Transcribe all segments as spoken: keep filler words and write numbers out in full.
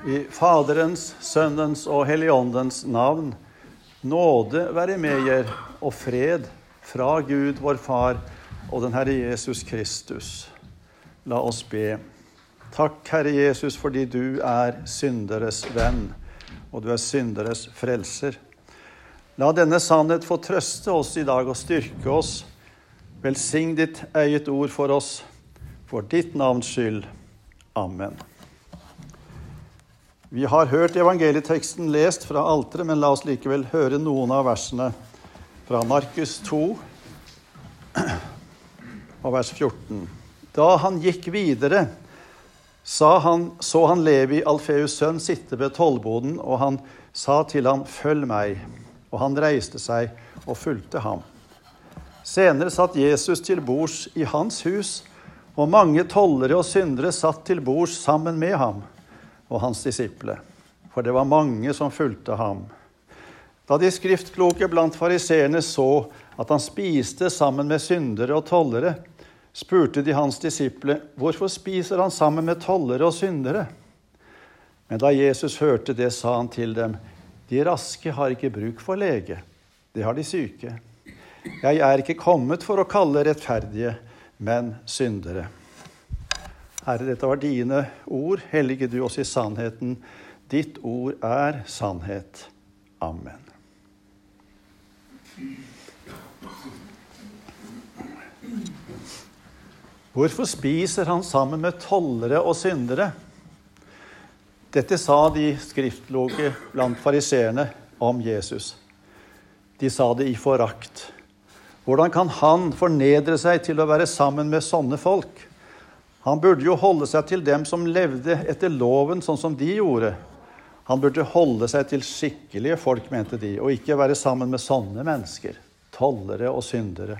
I Faderens, Sønnens og Helligåndens navn, nåde være med jer og fred fra Gud, vår Far, og den Herre Jesus Kristus. La oss be. Takk, Herre Jesus, fordi du er synderes venn, og du er synderes frelser. La denne sannhet få trøste oss i dag og styrke oss. Velsign ditt eget ord for oss, for ditt navns skyld. Amen. Vi har hørt evangelieteksten lest fra alteret, men la oss likevel høre noen av versene fra Markus to, og vers fjorten. Da han gikk videre, sa han, så han Levi, Alfeus sønn, sitte ved tollboden, og han sa til ham, følg meg. Og han reiste seg og fulgte ham. Senere satt Jesus til bords i hans hus, og mange tollere og syndere satt til bords sammen med ham og hans disiple, for det var mange som fulgte ham. Da de skriftkloke blant fariseerne så at han spiste sammen med syndere og tollere, spurte de hans disiple, hvorfor spiser han sammen med tollere og syndere? Men da Jesus hørte det, sa han til dem, de raske har ikke bruk for lege, det har de syke. Jeg er ikke kommet for å kalle rettferdige, men syndere. Herre, dette var dine ord, hellige du oss i sannheten. Ditt ord er sannhet. Amen. Hvorfor spiser han sammen med tollere og syndere? Dette sa de skriftloge blant fariseerne om Jesus. De sa det i forakt. Hvordan kan han fornedre seg til å være sammen med sånne folk? Han burde jo holde seg til dem som levde etter loven sånn som de gjorde. Han burde holde seg til skikkelige folk, mente de, og ikke være sammen med sånne mennesker, tollere og syndere.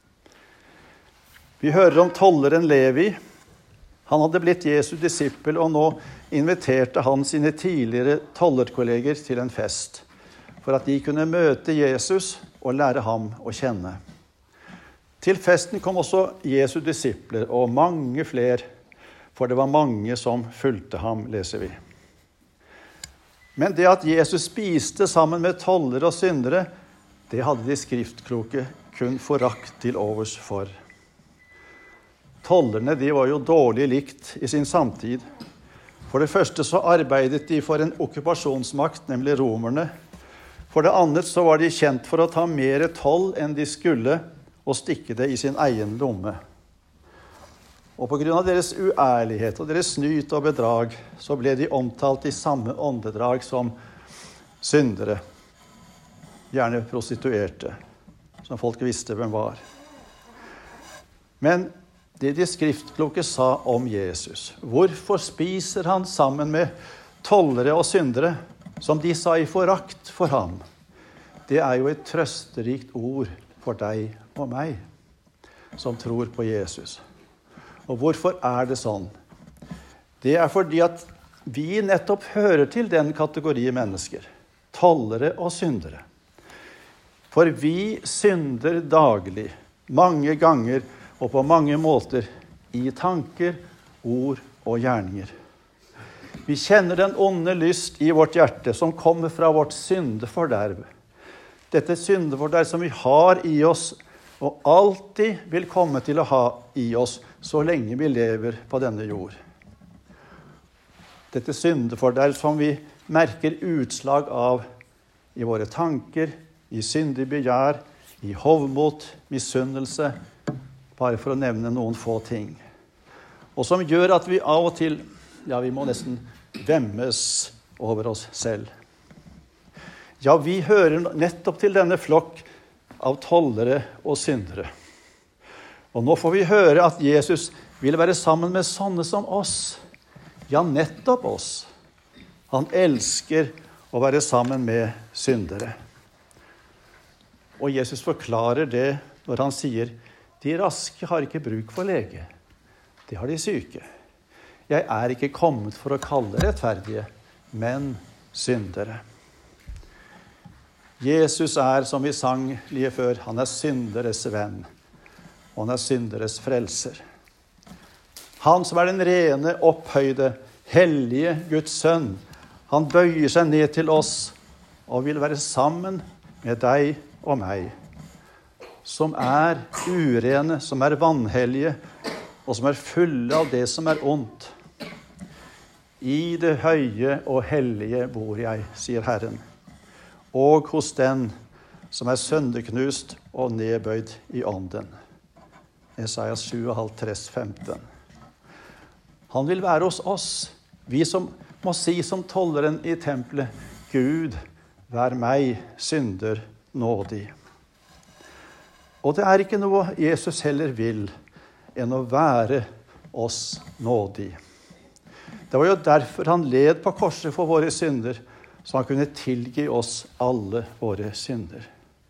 Vi hører om tolleren Levi. Han hadde blitt Jesu disippel, og nå inviterte han sine tidligere tollerkolleger til en fest, for at de kunne møte Jesus og lære ham å kjenne. Til festen kom også Jesu disipler, og mange fler, for det var mange som fulgte ham, leser vi. Men det at Jesus spiste sammen med tollere og syndere, det hadde de skriftkloke kun forakt til overs for. Tollerne, de var jo dårlig likt i sin samtid. For det første så arbeidet de for en okkupasjonsmakt, nemlig romerne. For det andre så var de kjent for å ta mer toll enn de skulle, og stikke det i sin egen lomme. Og på grunn av deres uærlighet og deres snyt og bedrag, så ble de omtalt i samme åndedrag som syndere, gjerne prostituerte, som folk visste hvem var. Men det de skriftkloke sa om Jesus, hvorfor spiser han sammen med tollere og syndere, som de sa i forakt for ham, det er jo et trøsterikt ord for deg og meg, som tror på Jesus. Og hvorfor er det sånn? Det er fordi at vi nettopp hører til den kategori mennesker, tollere og syndere. For vi synder daglig, mange ganger og på mange måter, i tanker, ord og gjerninger. Vi kjenner den onde lyst i vårt hjerte, som kommer fra vårt syndeforderv. Dette syndeforderv som vi har i oss, og alltid vil komme til å ha i oss så lenge vi lever på denne jord. Dette syndeforderv som vi merker utslag av i våre tanker, i syndig begjær, i hovmot, misunnelse, bare for å nevne noen få ting. Og som gjør at vi av og til, ja, vi må nesten vemmes over oss selv. Ja, vi hører nettopp til denne flokk av tollere og syndere. Og nå får vi høre at Jesus vil være sammen med sånne som oss. Ja, nettopp oss. Han elsker å være sammen med syndere. Og Jesus forklarer det når han sier, de raske har ikke bruk for lege. Det har de syke. Jeg er ikke kommet for å kalle rettferdige, men syndere. Jesus er, som vi sang lige før, han er synderes venn, og han er synderes frelser. Han som er den rene, opphøyde, hellige Guds sønn, Han bøyer seg ned til oss og vil være sammen med deg og meg, som er urene, som er vanhellige, og som er fulle av det som er ondt. I det høye og hellige bor jeg, sier Herren, og hos den som er sønderknust og nedbøyd i ånden. Esaias syttiåtte, femten. Han vil være hos oss, vi som må si som tolleren i tempelet, Gud, vær meg, synder, nådig. Og det er ikke noe Jesus heller vil enn å være oss nådig. Det var jo derfor han led på korset for våre synder, så han kunne tilgi oss alle våre synder.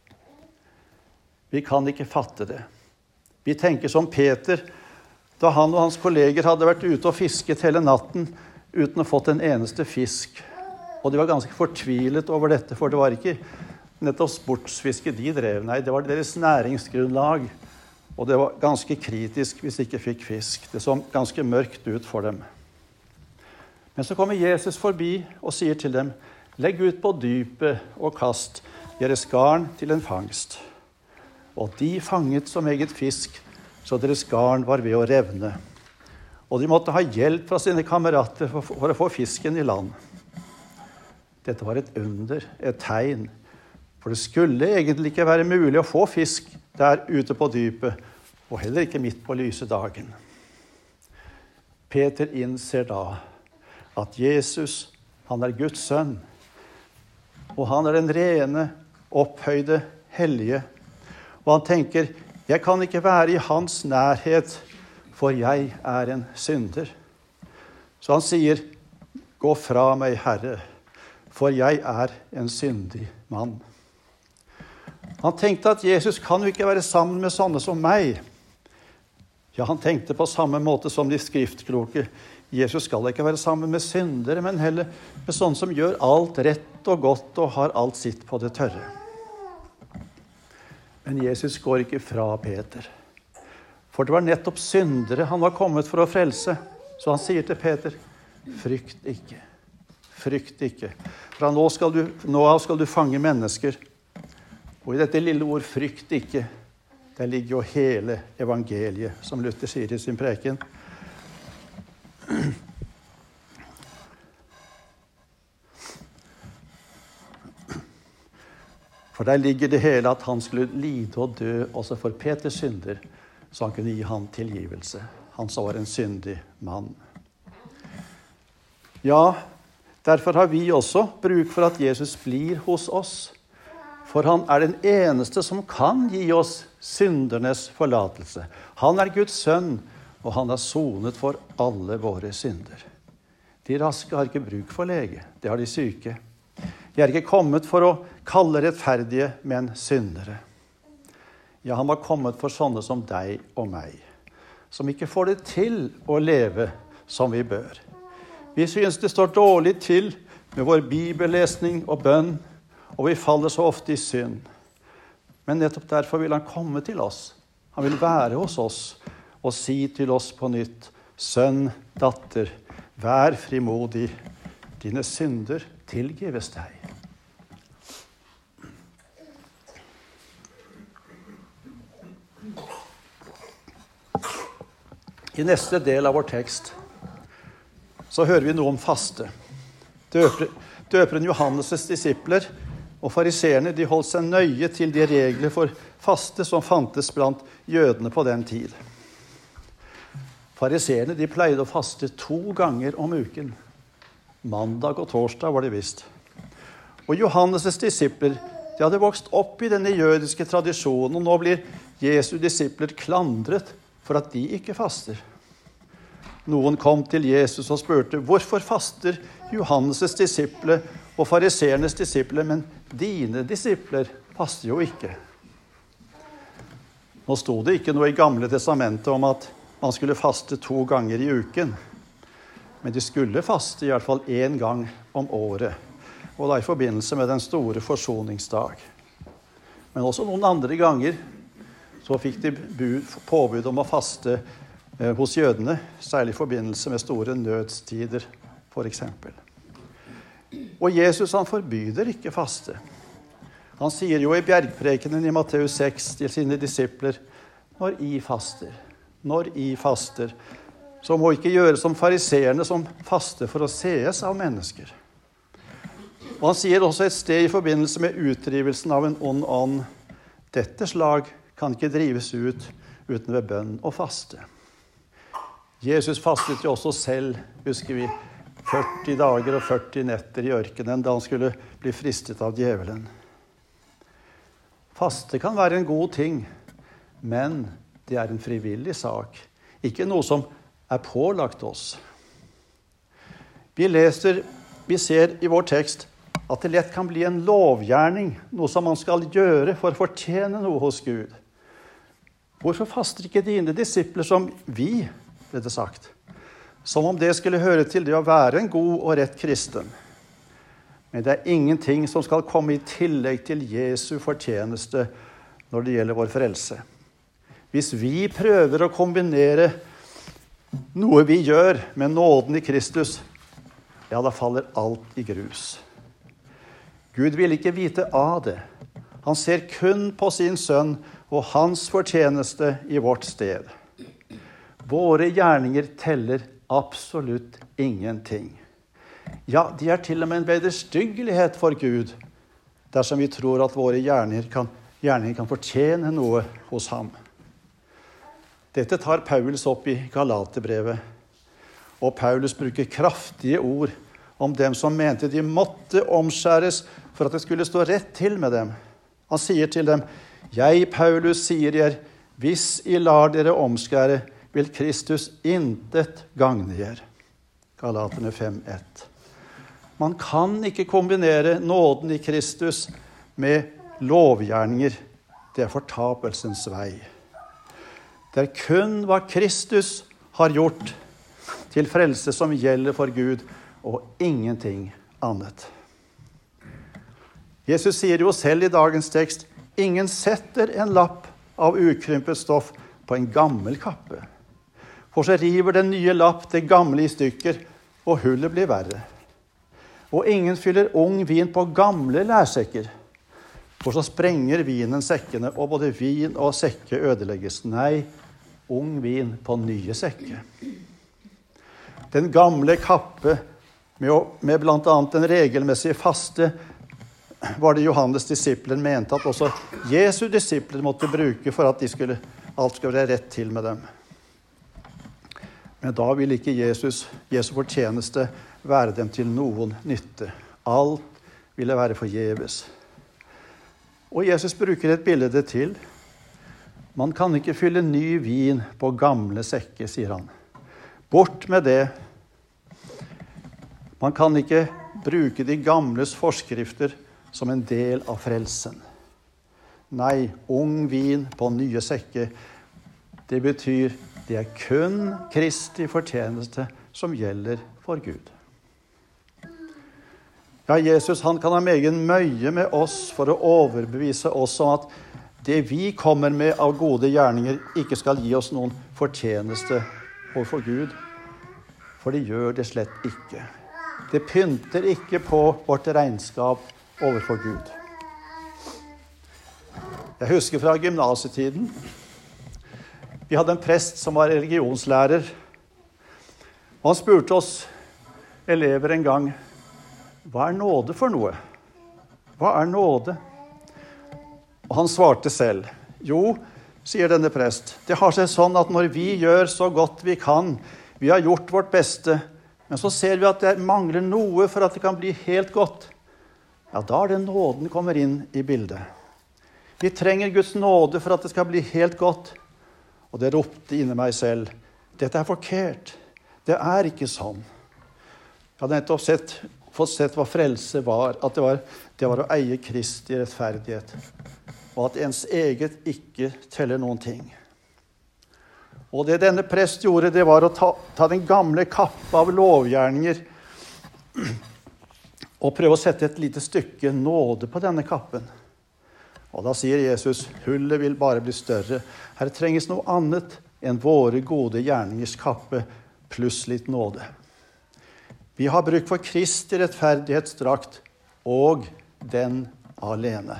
Vi kan ikke fatte det. Vi tenker som Peter, da han og hans kolleger hadde vært ute og fisket hele natten uten å ha fått en eneste fisk. Og de var ganske fortvilet over dette, for det var ikke nettopp sportsfiske de drev. Nei, det var deres næringsgrunnlag, og det var ganske kritisk hvis de ikke fikk fisk. Det så ganske mørkt ut for dem. Men så kommer Jesus forbi og sier til dem, legg ut på dypet og kast deres garn til en fangst. Og de fanget så meget fisk, så deres garn var ved å revne. Og de måtte ha hjelp fra sine kamerater for, for å få fisken i land. Dette var et under, et tegn. For det skulle egentlig ikke være mulig å få fisk der ute på dypet, og heller ikke midt på lyse dagen. Peter innser da at Jesus, han er Guds sønn, og han er den rene, opphøyde, hellige. Og han tenker, jeg kan ikke være i hans nærhet, for jeg er en synder. Så han sier, gå fra meg, Herre, for jeg er en syndig mann. Han tenkte at Jesus kan jo ikke være sammen med sånne som meg. Ja, han tenkte på samme måte som de skriftkloke. Jesus skal ikke være sammen med syndere, men heller med sånne som gjør alt rett og godt og har alt sitt på det tørre. Men Jesus går ikke fra Peter. For det var nettopp syndere han var kommet for å frelse. Så han sier til Peter, frykt ikke, frykt ikke. Fra nå, skal du, nå av skal du fange mennesker. Og i dette lille ord, frykt ikke, der ligger jo hele evangeliet, som Luther sier i sin preken. For der ligger det hele at han skulle lide og dø også for Peters synder, så han kunne gi ham tilgivelse. Han så var en syndig mann. Ja, derfor har vi også bruk for at Jesus blir hos oss. For han er den eneste som kan gi oss syndernes forlatelse. Han er Guds sønn, og han har sonet for alle våre synder. De raske har ikke bruk for lege, det har de syke. De er ikke kommet for å kalle rettferdige, men syndere. Ja, han var kommet for sånne som deg og meg, som ikke får det til å leve som vi bør. Vi synes det står dårlig til med vår bibellesning og bønn, og vi faller så ofte i synd. Men nettopp derfor vil han komme til oss. Han vil være hos oss og si til oss på nytt, sønn, datter, vær frimodig, dine synder tilgives deg. I neste del av vår tekst så hører vi noe om faste. Døper, døperen Johannes' disipler og fariseerne, de holdt seg nøye til de regler for faste som fantes blant jødene på den tid. Fariseerne, de pleide å faste to ganger om uken. Mandag og torsdag var det visst. Og Johannes' disipler, de hadde vokst opp i denne jødiske tradisjonen, og nå blir Jesu disipler klandret for at de ikke faster. Noen kom til Jesus og spurte, hvorfor faster Johannes' disipler og fariseernes disipler, men dine disipler faster jo ikke? Nå stod det ikke noe i Gamle testamentet om at man skulle faste to ganger i uken, men de skulle faste i hvert fall en gang om året, og da i forbindelse med den store forsoningsdag. Men også noen andre ganger så fikk de påbud om å faste hos jødene, særlig i forbindelse med store nødstider, for eksempel. Og Jesus han forbyder ikke faste. Han sier jo i bjergprekenen i Matteus seks til sine disipler, når I faster, når I faster, så må ikke gjøre som fariseerne som faster for å sees av mennesker. Og han sier også et sted i forbindelse med utdrivelsen av en ond ånd, dette slag kan ikke drives ut uten ved bønn og faste. Jesus fastet jo også selv, husker vi, førti dager og førti netter i ørkenen da han skulle bli fristet av djevelen. Faste kan være en god ting, men det er en frivillig sak, ikke noe som er pålagt oss. Vi leser, vi ser i vår tekst at det lett kan bli en lovgjerning, noe som man skal gjøre for å fortjene noe hos Gud. Hvorfor faster ikke dine disipler som vi, ble det sagt? Som om det skulle høre til det å være en god og rett kristen. Men det er ingenting som skal komme i tillegg til Jesu fortjeneste når det gjelder vår frelse. Hvis vi prøver å kombinere noe vi gjør med nåden i Kristus, ja, da faller alt i grus. Gud vil ikke vite av det. Han ser kun på sin sønn og hans fortjeneste i vårt sted. Våre gjerninger teller absolutt ingenting. Ja, de er til og med en vederstyggelighet for Gud, dersom vi tror at våre gjerninger kan, gjerninger kan fortjene noe hos ham. Dette tar Paulus opp i Galaterbrevet, og Paulus bruker kraftige ord om dem som mente de måtte omskjæres for at det skulle stå rett til med dem. Han sier til dem, «Jeg, Paulus, sier jer, hvis I lar dere omskjære, vil Kristus intet gagne jer.» Galaterne fem ett. Man kan ikke kombinere nåden i Kristus med lovgjerninger. Det er fortapelsens vei. Det er kun hva Kristus har gjort til frelse som gjelder for Gud, og ingenting annet. Jesus sier jo selv i dagens tekst, ingen setter en lapp av ukrympet stoff på en gammel kappe. For så river den nye lapp det gamle i stykker, og hullet blir verre. Og ingen fyller ung vin på gamle lærsekker, for så sprenger vinen sekkene, og både vin og sekke ødelegges. Nei, ung vin på nye sekker. Den gamle kappe, med, med blant annet den regelmessige faste, var det Johannes disipler mente at også Jesu disipler måtte bruke for at de skulle, alt skulle være rett til med dem. Men da ville ikke Jesus, Jesu fortjeneste, være dem til noen nytte. Alt ville være forgjeves. Og Jesus bruker et bilde til. Man kan ikke fylle ny vin på gamle sekker, sier han. Bort med det. Man kan ikke bruke de gamles forskrifter som en del av frelsen. Nei, ung vin på nye sekker, det betyr det er kun Kristi fortjeneste som gjelder for Gud. Ja, Jesus han kan ha megen møye med oss for å overbevise oss om at det vi kommer med av gode gjerninger ikke skal gi oss noen fortjeneste overfor Gud, for det gjør det slett ikke. Det pynter ikke på vårt regnskap overfor Gud. Jeg husker fra gymnasetiden. Vi hadde en prest som var religionslærer. Og han spurte oss elever en gang, hva er nåde for noe? Hva er nåde? Og han svarte selv, jo, sier denne prest, det har seg sånn at når vi gjør så godt vi kan, vi har gjort vårt beste, men så ser vi at det mangler noe for at det kan bli helt godt. Ja, da er det nåden kommer inn i bildet. Vi trenger Guds nåde for at det skal bli helt godt. Og det ropte inni meg selv, dette er forkert. Det er ikke sånn. Jeg hadde nettopp sett, fått sett hva frelse var, at det var, det var å eie Kristi rettferdighet, og at ens eget ikke teller noen ting. Og det denne prest gjorde, det var å ta, ta den gamle kappa av lovgjerninger og prøve å sette et lite stykke nåde på denne kappen. Og da sier Jesus, hullet vil bare bli større. Her trenges noe annet enn våre gode gjerningers kappe pluss litt nåde. Vi har bruk for Kristi rettferdighetsdrakt og den alene.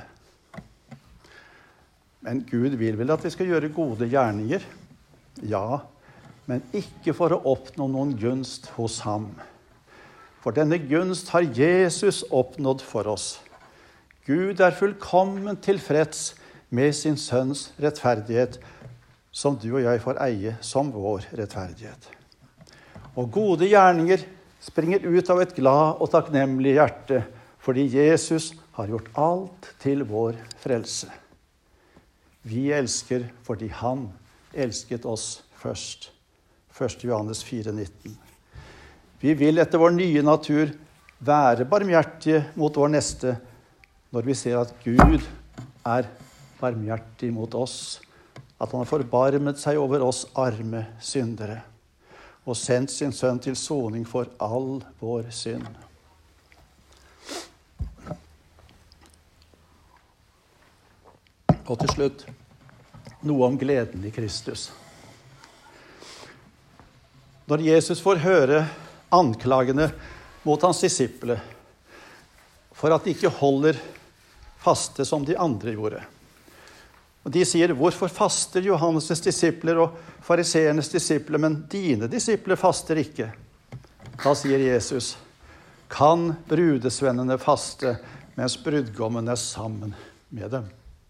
Men Gud vil vel at vi skal gjøre gode gjerninger? Ja, men ikke for å oppnå noen gunst hos ham. For denne gunst har Jesus oppnådd for oss. Gud er fullkommen tilfreds med sin sønns rettferdighet, som du og jeg får eie som vår rettferdighet. Og gode gjerninger springer ut av et glad og takknemlig hjerte, fordi Jesus har gjort alt til vår frelse. Vi elsker fordi han elsket oss først. første Johannes fire nitten. Vi vil etter vår nye natur være barmhjertige mot vår neste, når vi ser at Gud er barmhjertig mot oss, at han har forbarmet seg over oss arme syndere, og sendt sin sønn til soning for all vår synd. Og til slutt, noe om gleden i Kristus. Når Jesus får høre anklagene mot hans disipler, for at de ikke holder faste som de andre gjorde. Og de sier, hvorfor faster Johannes' disipler og fariseernes disipler, men dine disipler faster ikke? Da sier Jesus, kan brudesvennene faste mens brudgommen er sammen med dem?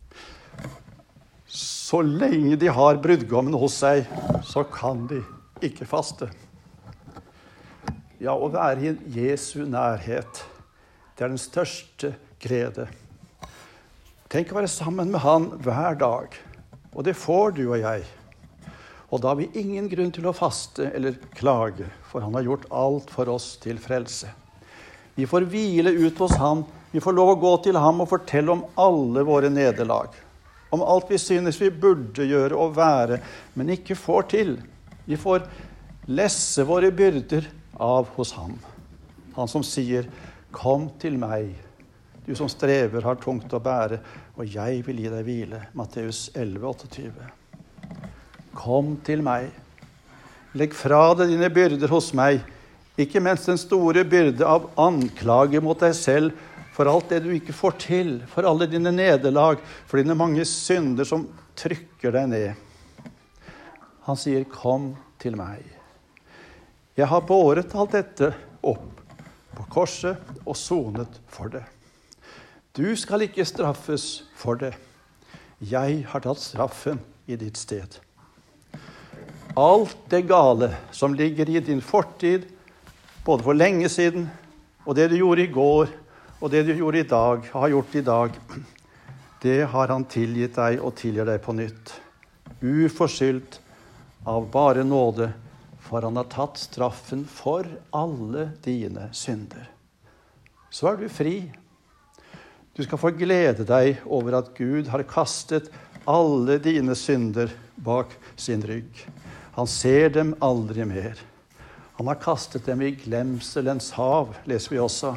Så lenge de har brudgommen hos seg, så kan de ikke faste. Ja, å være i Jesu nærhet, det er den største glede. Tenk å være sammen med han hver dag, og det får du og jeg. Og da har vi ingen grunn til å faste eller klage, for han har gjort alt for oss til frelse. Vi får hvile ut hos ham, vi får lov å gå til ham og fortelle om alle våre nederlag, om alt vi synes vi burde gjøre og være, men ikke får til. Vi får lesse våre byrder av hos ham. Han som sier, kom til meg, du som strever har tungt å bære, og jeg vil gi deg hvile. Matteus elleve åttiåtte. Kom til meg. Legg fra deg dine byrder hos meg, ikke mens den store byrde av anklage mot deg selv, for alt det du ikke får til, for alle dine nederlag, for dine mange synder som trykker deg ned. Han sier, kom til meg. Jeg har båret alt dette opp på korset og sonet for det. Du skal ikke straffes for det. Jeg har tatt straffen i ditt sted. Alt det gale som ligger i din fortid, både for lenge siden, og det du gjorde i går, og det du gjorde i dag, har gjort i dag, det har han tilgitt deg og tilgir deg på nytt. Uforskyldt av bare nåde, for han har tatt straffen for alle dine synder. Så er du fri. Du skal få glede deg over at Gud har kastet alle dine synder bak sin rygg. Han ser dem aldri mer. Han har kastet dem i glemselens hav, leser vi også.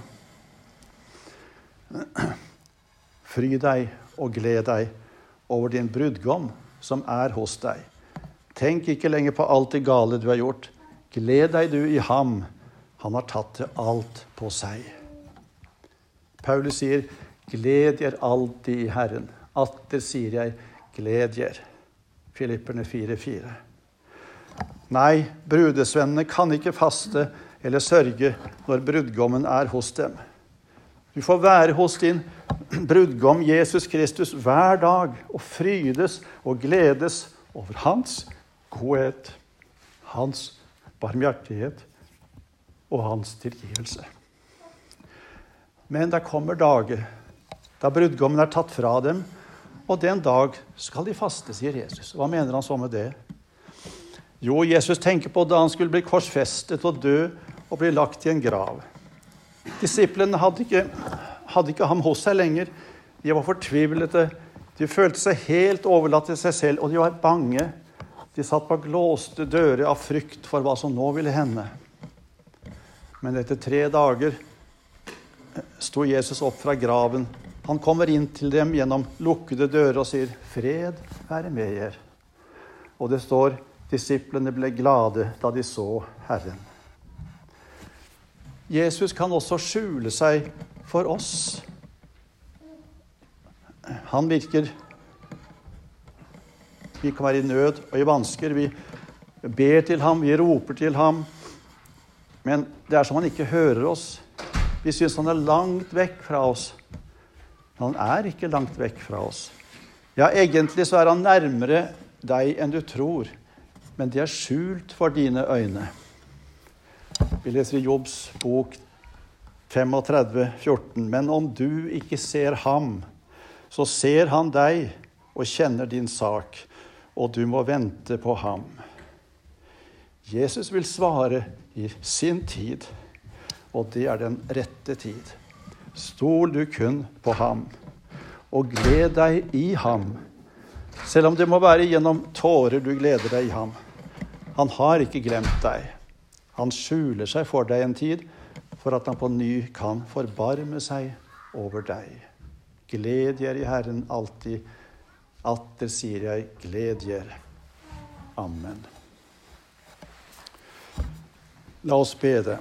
Fry deg og gled deg over din brudgom som er hos deg. Tenk ikke lenger på alt det gale du har gjort. Gled deg du i ham. Han har tatt det alt på seg. Paulus sier, gled dere alltid i Herren. Atter sier jeg, gled dere. Filipperne fire fire. Nei, brudesvennene kan ikke faste eller sørge når brudgommen er hos dem. Du får være hos din brudgom Jesus Kristus hver dag og frydes og gledes over hans godhet, hans barmhjertighet og hans tilgivelse. Men det kommer dager da brudgommen er tatt fra dem, og den dag skal de faste, sier Jesus. Hva mener han så med det? Jo, Jesus tenker på da han skulle bli korsfestet og dø og bli lagt i en grav. Disiplene hadde ikke, hadde ikke ham hos seg lenger. De var fortvilete. De følte seg helt overlatt til seg selv, og de var bange. De satt bak låste dører av frykt for hva som nå ville hende. Men etter tre dager sto Jesus opp fra graven. Han kommer inn til dem gjennom lukkede dører og sier, fred være med jer. Og det står, disiplene ble glade da de så Herren. Jesus kan også skjule seg for oss. Han virker. Vi kan være i nød og i vansker. Vi ber til ham, vi roper til ham. Men det er som han ikke hører oss. Vi synes han er langt vekk fra oss. Men han er ikke langt vekk fra oss. Ja, egentlig så er han nærmere deg enn du tror. Men det er skjult for dine øyne. Vi leser i Jobbs bok femogtredve fjorten. Men om du ikke ser ham, så ser han deg og kjenner din sak, og du må vente på ham. Jesus vil svare i sin tid, og det er den rette tid. Stol du kun på ham, og gled deg i ham, selv om det må være gjennom tårer du gleder deg i ham. Han har ikke glemt deg. Han skjuler seg for deg en tid, for at han på ny kan forbarme seg over deg. Gled dere i Herren alltid. Atter sier jeg, gled dere. Amen. La oss bede.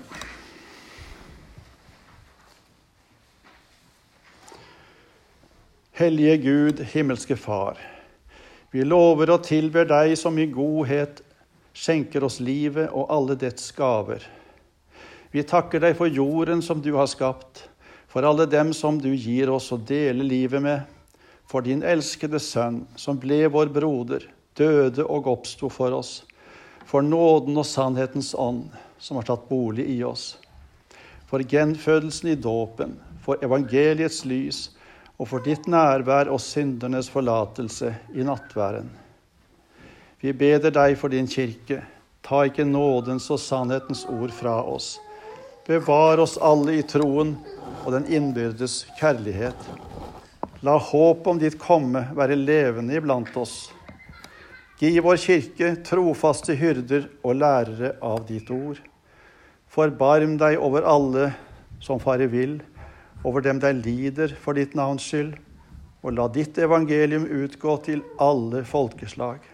Hellige Gud, himmelske Far, vi lover og tilber deg som i godhet skjenker oss livet og alle dets gaver. Vi takker deg for jorden som du har skapt, for alle dem som du gir oss å dele livet med, for din elskede sønn som ble vår broder, døde og oppsto for oss, for nåden og sannhetens ånd som har tatt bolig i oss, for gjenfødelsen i dåpen, for evangeliets lys og for ditt nærvær og syndernes forlatelse i nattværen. Vi beder deg for din kirke. Ta ikke nådens og sannhetens ord fra oss. Bevar oss alle i troen og den innbyrdes kjærlighet. La håp om ditt komme være levende iblant oss. Gi vår kirke trofaste hyrder og lærere av ditt ord. Forbarm deg over alle som farer vill, over dem der lider for ditt navns skyld, og la ditt evangelium utgå til alle folkeslag.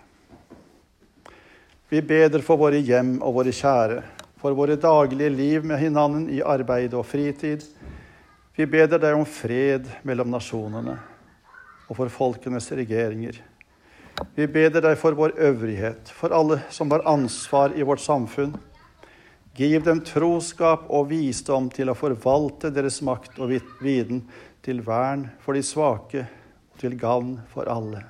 Vi beder for våre hjem og våre kjære, for våre daglige liv med hinanden i arbeid og fritid. Vi beder deg om fred mellom nasjonene og for folkenes regeringer. Vi beder deg for vår øvrighet, for alle som har ansvar i vårt samfunn. Giv dem troskap og visdom til å forvalte deres makt og viden til vern for de svake og til gavn for alle.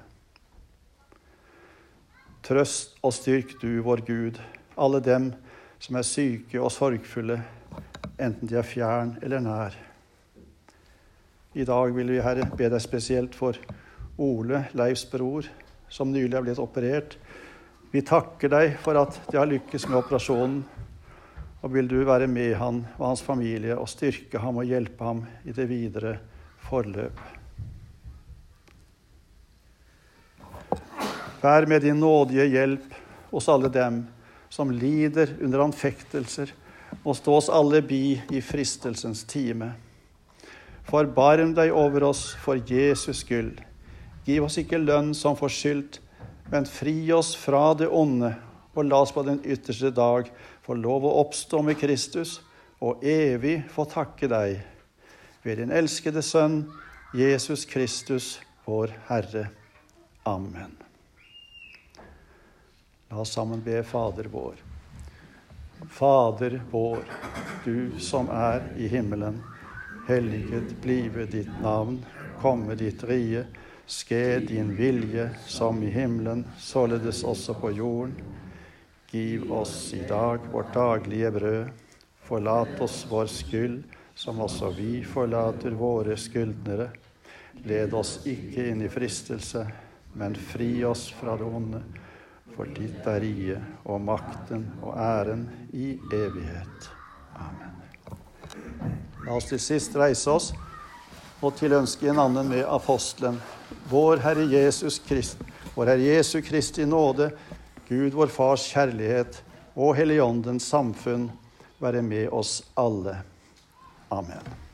Trøst og styrk du, vår Gud, alle dem som er syke og sorgfulle, enten de er fjern eller nær. I dag vil vi, Herre, be deg spesielt for Ole, Leifs bror, som nylig er blitt operert. Vi takker deg for at de har lykkes med operasjonen, og vil du være med han og hans familie og styrke ham og hjelpe ham i det videre forløp. Vær med din nådige hjelp hos alle dem som lider under anfektelser, og stå oss alle bi i fristelsens time. Forbarm deg over oss for Jesus skyld. Giv oss ikke lønn som forskyldt, men fri oss fra det onde, og la oss på den ytterste dag få lov å oppstå med Kristus, og evig få takke deg. Ved din elskede sønn, Jesus Kristus, vår Herre. Amen. La oss sammen be Fader vår. Fader vår, du som er i himmelen, helliget blive ditt navn, komme ditt rige, ske din vilje som i himmelen, således også på jorden. Giv oss i dag vårt daglige brød, forlat oss vår skyld, som også vi forlater våre skyldnere. Led oss ikke inn i fristelse, men fri oss fra det onde. For ditt er riket og makten og æren i evighet. Amen. La oss til sist reise oss og tilønske en annen med apostelen. Vår Herre Jesus Krist, vår Herre Jesu Kristi nåde, Gud vår Fars kjærlighet og Helligåndens samfunn være med oss alle. Amen.